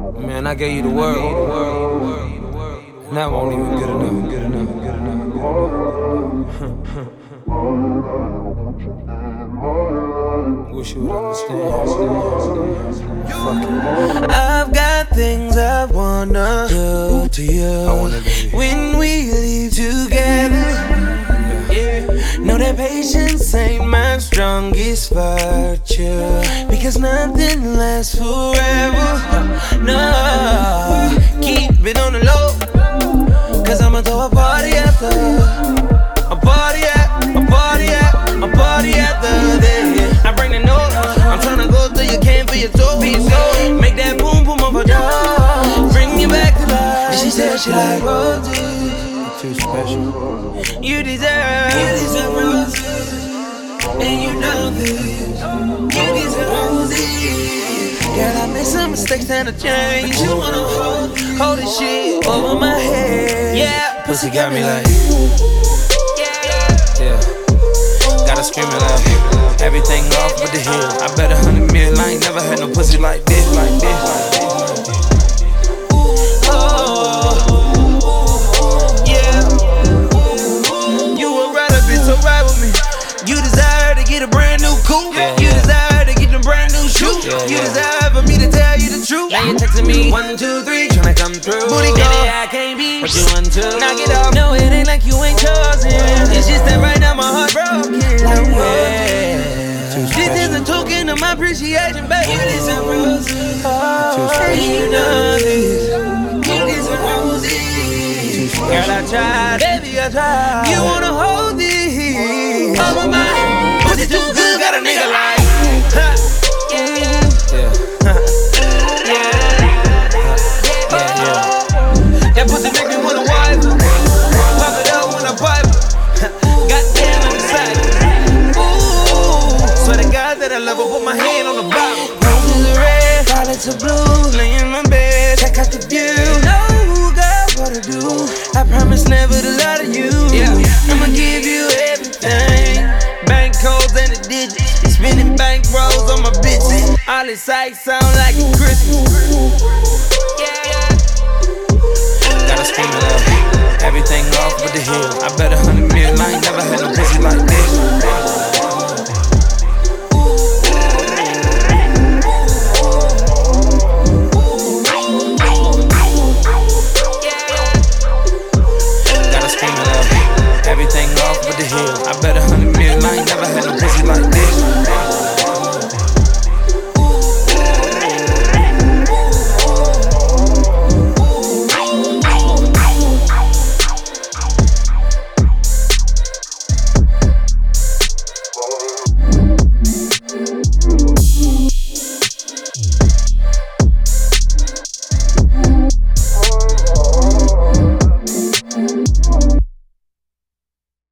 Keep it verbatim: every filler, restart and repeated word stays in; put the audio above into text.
Man, I gave you the world, and that won't even good enough. Good enough. Good enough. Wish you would understand. Fuck it. I've got things I wanna do to you. I wanna do you. When we leave together. Yeah. Know that patience ain't my strongest virtue, because nothing lasts forever. No, keep it on the low, cause I'ma throw a party after. A party at, a party at, a party after this. I bring the note, I'm tryna go through your can for your toe. Make that boom boom of a dog, bring you back to life. And she said she like roses. Too special. You deserve, you deserve roses, and you know this. You deserve roses. Girl, I made some mistakes and I changed. You wanna hold, hold this shit over my head. Yeah, pussy got me like. Yeah. Gotta scream it out. Everything off with the hill. I bet a hundred mil. I ain't never had no pussy like this, like this, like this. Get a brand new coupe. Yeah, you yeah. desire to get a brand new shoe. Yeah, you yeah. desire for me to tell you the truth. Now you texting me one, two, three, tryna come through. Booty call, I can't be what you want to. Knock it off. No, it ain't like you ain't chosen. It's just that right now my heart broken. Oh, yeah. This is a token of my appreciation, baby. You deserve roses. Oh, you know this. You deserve roses. Girl, I tried, baby, I tried. You wanna hold this? Oh, my mind. Pussy too good, got a nigga like. Huh. Yeah, yeah, yeah. Huh. Yeah, yeah, yeah. That pussy make me wanna wipe. Pop it out when I pipe. Goddamn, I'm excited. Ooh, swear to God that I love her. Put my hand on the bottle. Roses are red, violets are blue. Lay in my bed, check out the view. No, girl, what to do? I promise never to lie to you. Yeah, I'ma give you everything. Bank codes and the digits, spinning bank rolls on my bitches. All this sights sound like a Christmas. Yeah. Gotta scream it out. Everything off with the hill. I bet a hundred mil. I ain't never had no pussy like this.